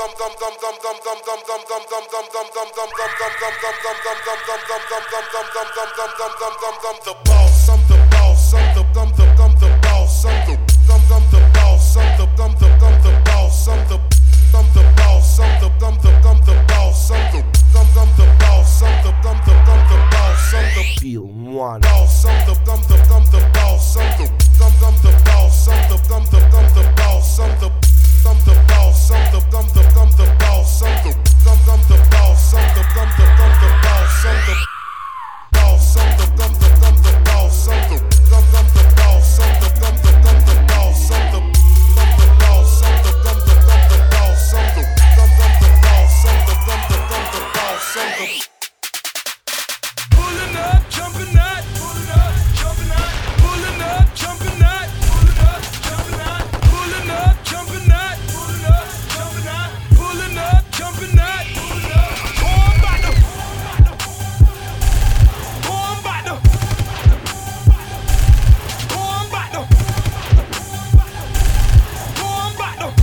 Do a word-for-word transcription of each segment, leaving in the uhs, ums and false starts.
boss, I'm the boss, I'm the I'm the I'm the boss, I'm the I'm I'm the boss, I'm the I'm the I'm the boss, I'm the I'm the boss, I'm the I'm the I'm the boss, I'm the I'm I'm the boss, I'm the I'm the I'm the boss, I'm the Feel one boss, I'm the I'm the I'm the boss, I'm the I'm I'm the boss, I'm the I'm the I'm the boss, I'm the I'm the boss, I'm the I'm the I'm the boss, I'm the I'm I'm the boss, I'm the I'm the I'm the boss, I'm the boss, I'm the I'm the I'm the boss, I'm the I'm I'm the boss, I'm the I'm the I'm the boss, I'm the I'm the boss, I'm the I'm the I'm the boss, I'm the I'm I'm the boss, I'm the I'm the I'm the boss, I'm the pulling up, jumping out, pulling up, jumping out, pulling up, jumping out, pulling up, jumping out, pulling up, jumping out, pulling up, jumping out, pulling up, jumping out, pulling up. Born by the, born by the, born by the, born by the,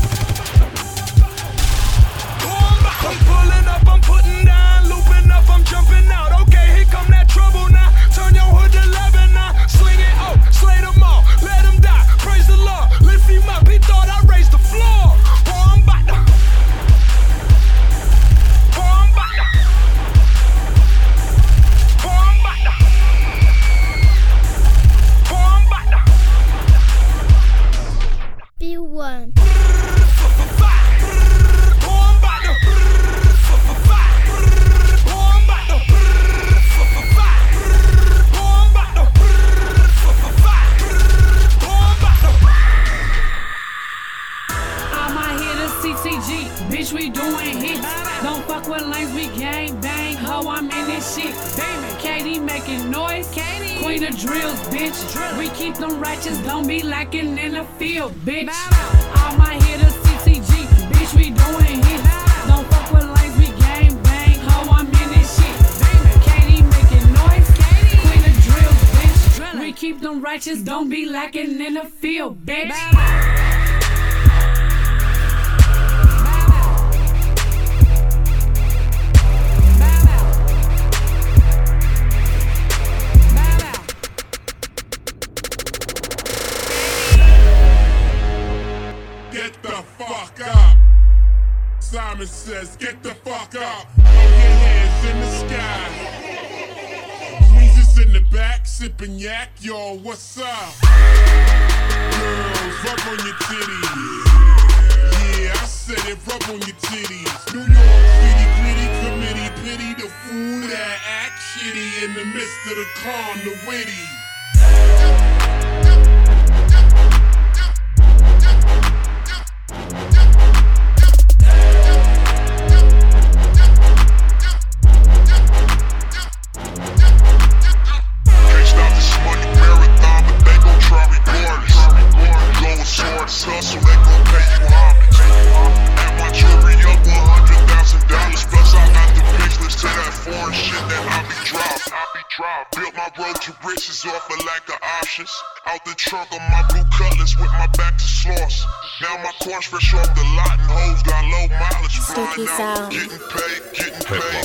born by. I'm pulling up, I'm putting down, looping up, I'm jumping out. Okay, here come that trouble now. Turn your hood to eleven now. Sling it, oh, slay them all, let them die. Praise the Lord, lift him up. He thought I raised the floor. Oh, I'm back to. Oh, I'm back to. Oh, I'm back to. Oh, I'm back to. Be one. Oh, I'm back to. Bitch, we doing hits. Don't fuck with lanes, we gang bang. Ho, I'm in this shit. Katie making noise. Katie. Queen of drills, bitch. We keep them righteous, don't be lacking in the field, bitch. All my hitters, C C G. Bitch, we doing hits. Don't fuck with lanes, we gang bang. Ho, I'm in this shit. Katie making noise. Katie. Queen of drills, bitch. We keep them righteous, don't be lacking in the field, bitch. Simon says, get the fuck up. Throw your hands in the sky. Queens in the back, sipping yak. Yo, what's up? Girls, rub on your titties. Yeah, I said it, rub on your titties. New York City, gritty committee, pity the fool that act shitty in the midst of the calm, the witty. Hustle, they gon' pay you homage. And my jewelry up one hundred thousand dollars. Plus I got the business to that foreign shit that I be dropped. I be dropped. Built my road to riches off a lack of options. Out the trunk of my blue Cutlass with my back to Sloss. Now my corn's fresh off the lot and hoes got low mileage. Flying out, getting paid, getting paid.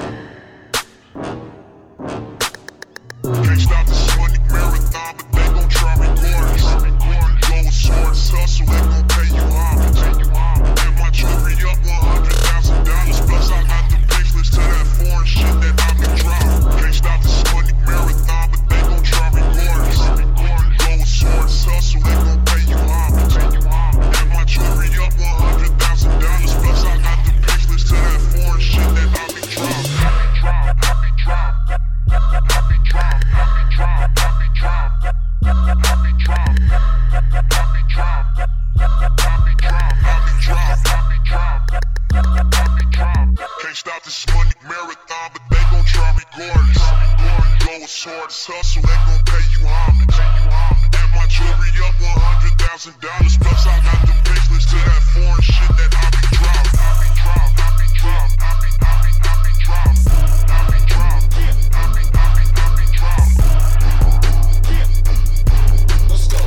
Can't stop this money marathon, but they gon' this hardest hustle, they gon' pay you homage. Add my jewelry up one hundred thousand dollars, plus I got the faceless to that foreign shit that I be dropped. I be dropped, I be dropped, I be, I be, I be dropped. I be dropped, I be, I be, I be dropped. Let's go.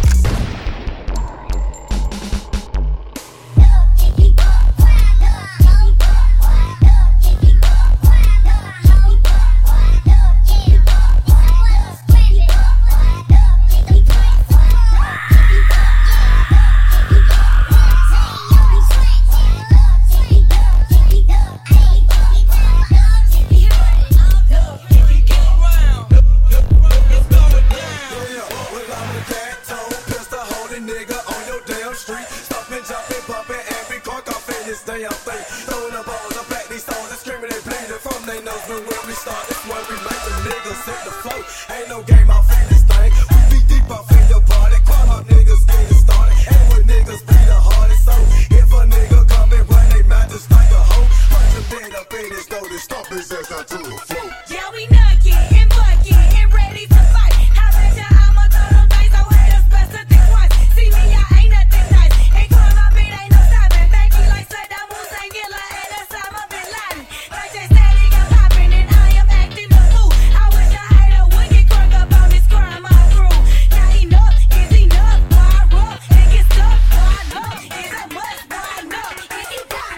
Damn thing, throwing the balls up at these stones and screaming and bleeding from they nose. But when we start, it's when we make the niggas hit the flow. Ain't no game off in this thing. We be deep off in your party. Call up niggas getting started. And when niggas be the hardest, so if a nigga come and run they mouth just like a hoe, punch him dead up in his throat and stomp his ass out to the floor. Yeah, we nuggin' and buckin' and ready to fight. How bet ya I'ma throw them dice? So haters best to think twice. See me, I ain't nothing nice. Ain't calling my beat, ain't no stopping. Thank you like Saddam Hussein, Hitler, and Osama bin Laden. Like they static, I'm popping and I am acting the fool. I wish a hater would get crunk up on this crime I grew. Now enough is enough, boy, I roll and get stuck, boy, I love. Is it much, boy, I know. Is it done?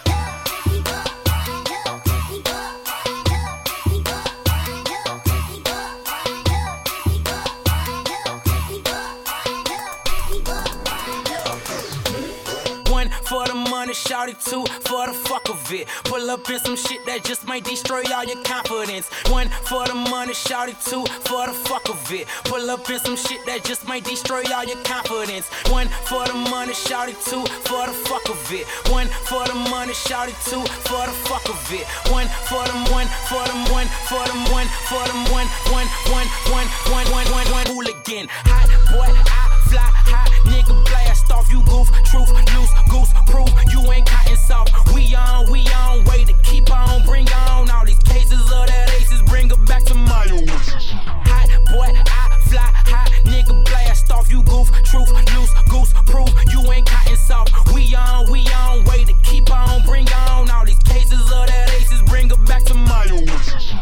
One for the money, shout it two for the fuck of it. Pull up in some shit that just might destroy all your confidence. One for the money, shout it two for the fuck of it. Pull up in some shit that just might destroy all your confidence. One for the money, shout it two for the fuck of it. One for the money, shout it two for the fuck of it. One for them, one for them, one for them, one for them, one, one, one, one, one, one, one, one. Hooligan, hot boy, I fly high, nigga blast off. You goof, truth, loose, goose, proof. You ain't cotton soft. We on, we on, way to keep on, bring on all these cases of that aces, bring her back to my oasis. Hot boy, I fly high, nigga blast off. You goof, truth, loose, goose, proof. You ain't cotton soft. We on, we on, way to keep on, bring on all these cases of that aces, bring her back to my oasis.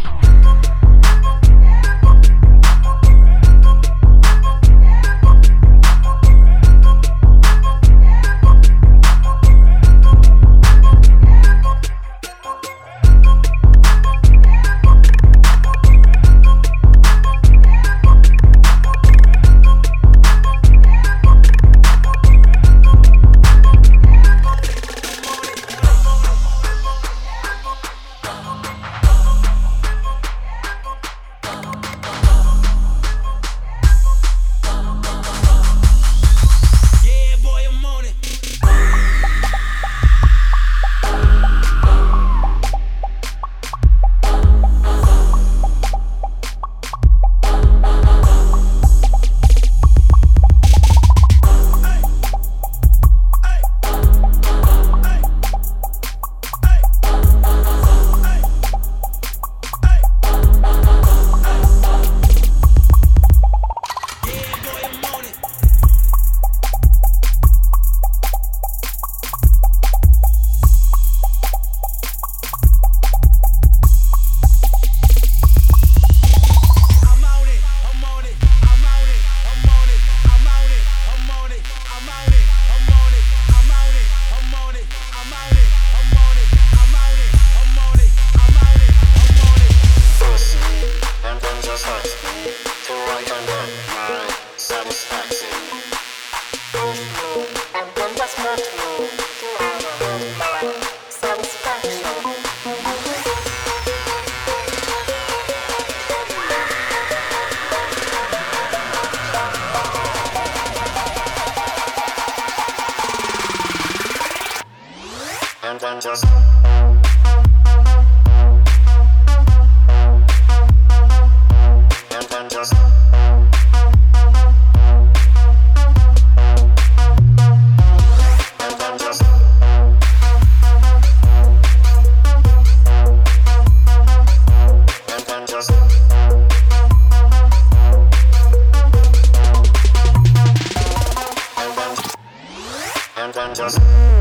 just